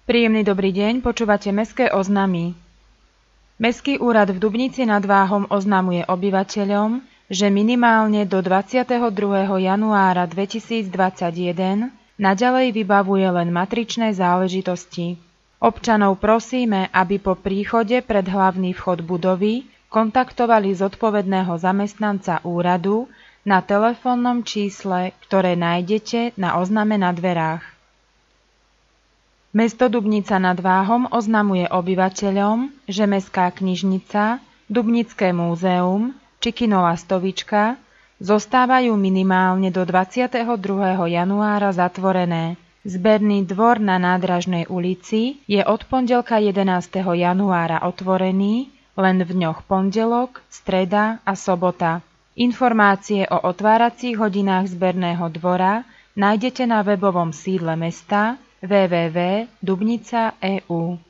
Príjemný dobrý deň, počúvate Mestské oznamy. Mestský úrad v Dubnici nad Váhom oznamuje obyvateľom, že minimálne do 22. januára 2021 naďalej vybavuje len matričné záležitosti. Občanov prosíme, aby po príchode pred hlavný vchod budovy kontaktovali zodpovedného zamestnanca úradu na telefónnom čísle, ktoré nájdete na ozname na dverách. Mesto Dubnica nad Váhom oznamuje obyvateľom, že Mestská knižnica, Dubnické múzeum či kino Lastovička zostávajú minimálne do 22. januára zatvorené. Zberný dvor na Nádražnej ulici je od pondelka 11. januára otvorený len v dňoch pondelok, streda a sobota. Informácie o otváracích hodinách zberného dvora nájdete na webovom sídle mesta www.dubnica.eu.